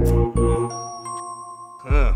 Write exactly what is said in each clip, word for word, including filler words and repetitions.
Huh.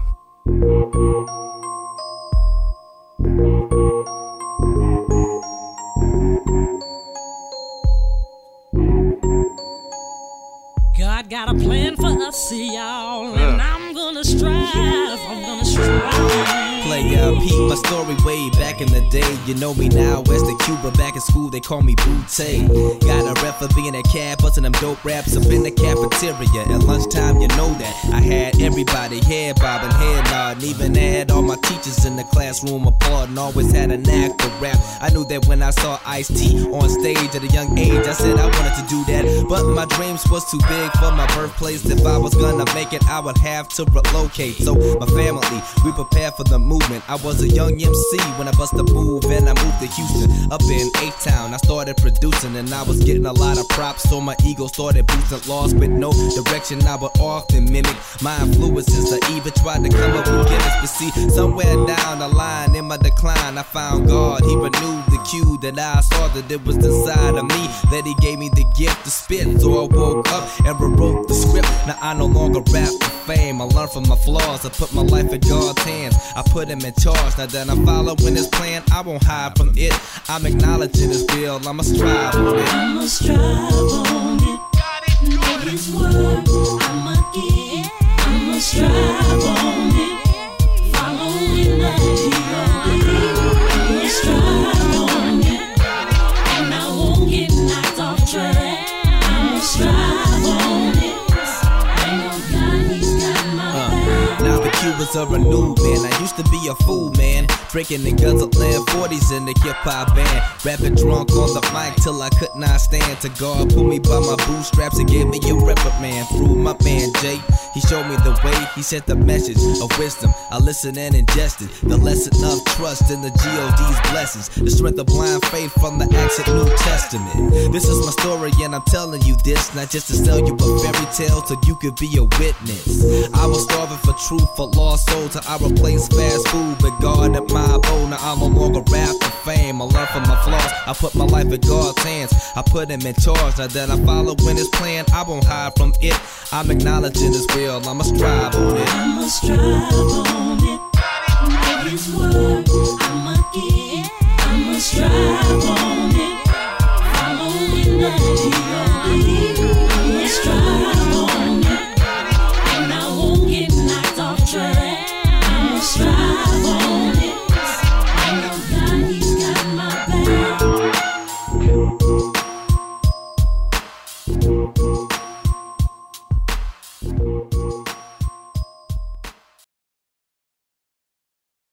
God got a plan for us, y'all, and I'm gonna strive, I'm gonna strive. Play out, peep my story way back in the day. You know me now, as the Cuba back in school, they call me Bootay. Got a rep for being a cab, busting them dope raps up in the cafeteria. At lunchtime, you know that I had everybody head bobbing, head nodding. Even had all my teachers in the classroom applauding. Always had a knack for rap. I knew that when I saw Ice-T on stage at a young age, I said I wanted to do that. But my dreams was too big for my birthplace. If I was gonna make it, I would have to relocate. So my family, we prepared for the movement. I was a young M C when I bust a move, and I moved to Houston. Up in A-Town, I started producing, and I was getting a lot of props, so my ego started boosting. Lost with no direction, I would often mimic my influences. I even tried to come up with gimmicks, but see, somewhere down the line in my decline, I found God. He renewed the cue that I saw that it was inside of me, that he gave me the gift to spit. So I woke up and rewrote the script. Now I no longer rap for fame. I learned from my flaws. I put my life in God's hands. I put him in charge. Now that I'm following his plan, I won't hide from it. I'm acknowledging his will. I'ma strive on it. I'ma strive on it. Know his word. I'ma get. I'ma strive on it. Following the G-O-D. I'ma strive on it. And I won't get knocked off track. I'ma strive on it. I know God, he's got my back. Now the Cubans are renewed, man. I used to be a fool, man. Drinking and guzzling forties in the hip-hop band. Rapping drunk on the mic till I could not stand. To God pull me by my bootstraps and gave me a reprimand. Through my man Jay, he showed me the way. He sent the message of wisdom. I listened and ingested the lesson of trust in the G O D's blessings. The strength of blind faith from the Acts of New Testament. This is my story and I'm telling you this, not just to sell you a fairy tale so you could be a witness. I was starving for truth, for lost souls, till I replaced fast food. But God at my abode, now I'm no longer rap for fame. I learn from my flaws, I put my life in God's hands. I put him in charge, now that I'm following his plan, I won't hide from it. I'm acknowledging his will, I'ma strive on it. I'ma strive on it. Know his word. I'ma get. I'ma strive on it. Following the G O D.